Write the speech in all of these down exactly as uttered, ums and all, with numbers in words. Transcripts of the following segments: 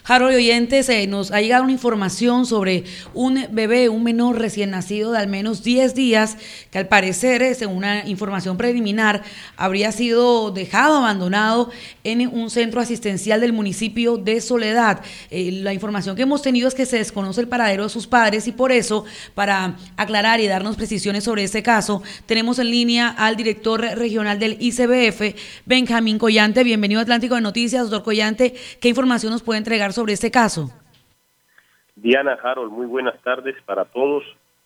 Harold, oyentes, eh, nos ha llegado una información sobre un bebé, un menor recién nacido de al menos diez días, que al parecer, eh, según una información preliminar, habría sido dejado abandonado en un centro asistencial del municipio de Soledad. Eh, la información que hemos tenido es que se desconoce el paradero de sus padres y por eso, para aclarar y darnos precisiones sobre este caso, tenemos en línea al director regional del I C B F, Benjamín Collante. Bienvenido a Atlántico de Noticias. Doctor Collante, ¿qué información nos puede entregar sobre este caso? Diana, Harold, muy buenas tardes para todos.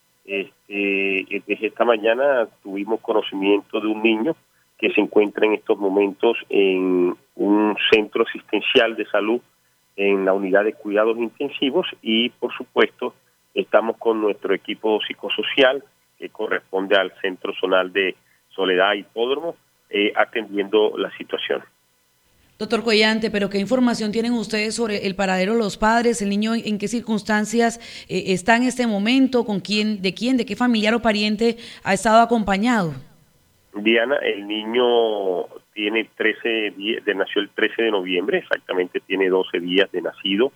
Este, desde esta mañana tuvimos conocimiento de un niño que se encuentra en estos momentos en un centro asistencial de salud en la unidad de cuidados intensivos y, por supuesto, estamos con nuestro equipo psicosocial que corresponde al Centro Zonal de Soledad Hipódromo, eh, atendiendo la situación. Doctor Collante, pero ¿qué información tienen ustedes sobre el paradero de los padres? ¿El niño en qué circunstancias eh, está en este momento? ¿Con quién, de quién, de qué familiar o pariente ha estado acompañado? Diana, el niño tiene trece días, de, nació el trece de noviembre, exactamente tiene doce días de nacido.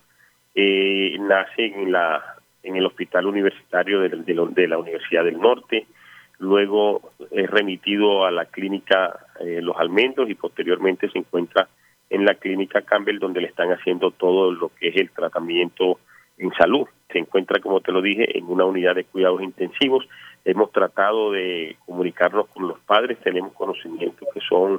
Eh, nace en la en el Hospital Universitario de, de, de la Universidad del Norte, luego es remitido a la clínica eh, Los Almendros y posteriormente se encuentra en la clínica Campbell, donde le están haciendo todo lo que es el tratamiento en salud. Se encuentra, como te lo dije, en una unidad de cuidados intensivos. Hemos tratado de comunicarnos con los padres, tenemos conocimiento que son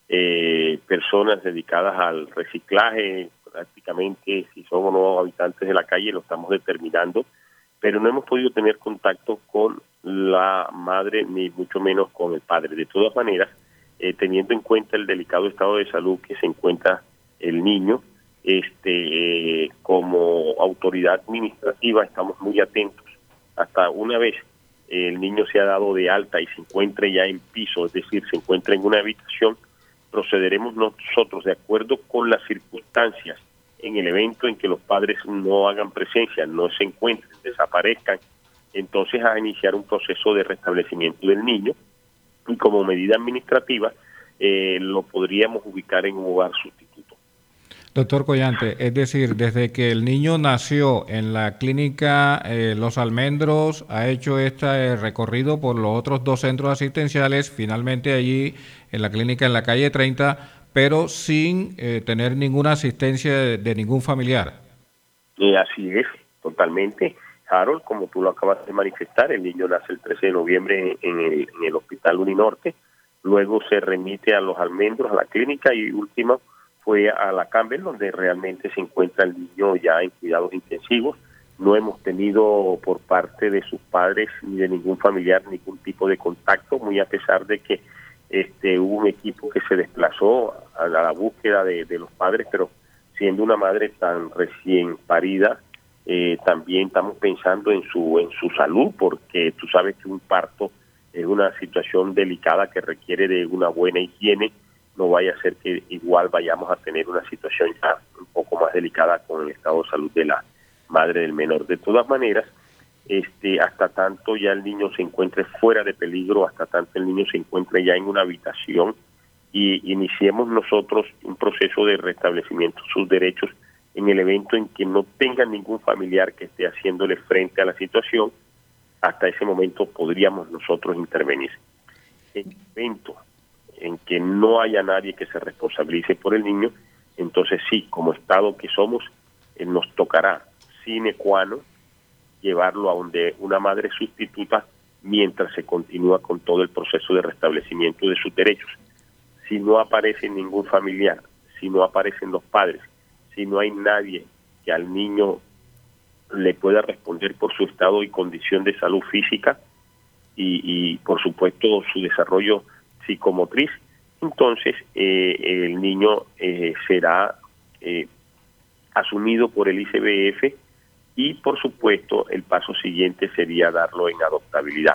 eh, personas dedicadas al reciclaje, prácticamente si son o no habitantes de la calle lo estamos determinando, pero no hemos podido tener contacto con la madre ni mucho menos con el padre. De todas maneras, Eh, teniendo en cuenta el delicado estado de salud que se encuentra el niño, este, eh, como autoridad administrativa estamos muy atentos. Hasta una vez eh, el niño se ha dado de alta y se encuentre ya en piso, es decir, se encuentra en una habitación, procederemos nosotros de acuerdo con las circunstancias en el evento en que los padres no hagan presencia, no se encuentren, desaparezcan, entonces a iniciar un proceso de restablecimiento del niño. Y como medida administrativa eh, lo podríamos ubicar en un hogar sustituto. Doctor Collante, es decir, desde que el niño nació en la clínica eh, Los Almendros, ha hecho este recorrido por los otros dos centros asistenciales, finalmente allí en la clínica en la calle treinta, pero sin eh, tener ninguna asistencia de, de ningún familiar. Eh, así es, totalmente. Harold, como tú lo acabas de manifestar, el niño nace el trece de noviembre en el, en el Hospital Uninorte, luego se remite a Los Almendros, a la clínica, y último fue a la Campbell, donde realmente se encuentra el niño ya en cuidados intensivos. No hemos tenido por parte de sus padres ni de ningún familiar ningún tipo de contacto, muy a pesar de que este hubo un equipo que se desplazó a la, a la búsqueda de, de los padres, pero siendo una madre tan recién parida, Eh, también estamos pensando en su en su salud, porque tú sabes que un parto es una situación delicada que requiere de una buena higiene. No vaya a ser que igual vayamos a tener una situación ya un poco más delicada con el estado de salud de la madre del menor. De todas maneras, este hasta tanto ya el niño se encuentre fuera de peligro, hasta tanto el niño se encuentre ya en una habitación y iniciemos nosotros un proceso de restablecimiento de sus derechos en el evento en que no tenga ningún familiar que esté haciéndole frente a la situación, hasta ese momento podríamos nosotros intervenir. En el evento en que no haya nadie que se responsabilice por el niño, entonces sí, como Estado que somos, eh, nos tocará sine qua non llevarlo a donde una madre sustituta mientras se continúa con todo el proceso de restablecimiento de sus derechos. Si no aparece ningún familiar, si no aparecen los padres, si no hay nadie que al niño le pueda responder por su estado y condición de salud física y, y por supuesto su desarrollo psicomotriz, entonces eh, el niño eh, será eh, asumido por el I C B F y por supuesto el paso siguiente sería darlo en adoptabilidad.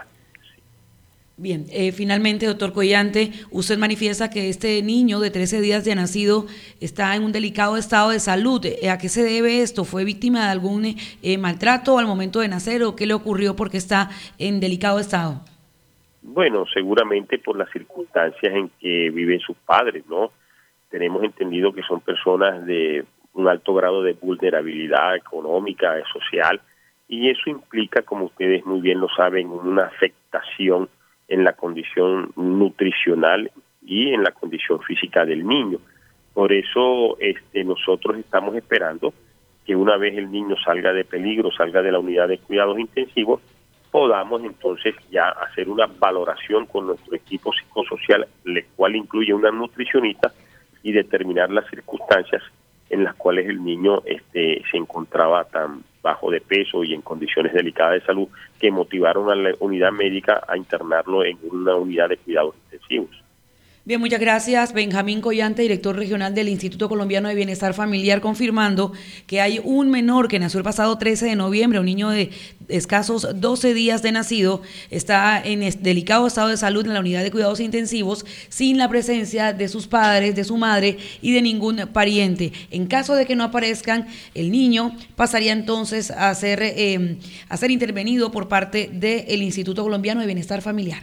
Bien, eh, finalmente, doctor Collante, usted manifiesta que este niño de trece días de nacido está en un delicado estado de salud. ¿A qué se debe esto? ¿Fue víctima de algún eh, maltrato al momento de nacer o qué le ocurrió porque está en delicado estado? Bueno, seguramente por las circunstancias en que viven sus padres, ¿no? Tenemos entendido que son personas de un alto grado de vulnerabilidad económica, social, y eso implica, como ustedes muy bien lo saben, una afectación en la condición nutricional y en la condición física del niño. Por eso este, nosotros estamos esperando que una vez el niño salga de peligro, salga de la unidad de cuidados intensivos, podamos entonces ya hacer una valoración con nuestro equipo psicosocial, el cual incluye una nutricionista, y determinar las circunstancias en las cuales el niño este, se encontraba tan bajo de peso y en condiciones delicadas de salud que motivaron a la unidad médica a internarlo en una unidad de cuidados intensivos. Bien, muchas gracias. Benjamín Collante, director regional del Instituto Colombiano de Bienestar Familiar, confirmando que hay un menor que nació el pasado trece de noviembre, un niño de escasos doce días de nacido, está en delicado estado de salud en la unidad de cuidados intensivos sin la presencia de sus padres, de su madre y de ningún pariente. En caso de que no aparezcan, el niño pasaría entonces a ser, eh, a ser intervenido por parte del Instituto Colombiano de Bienestar Familiar.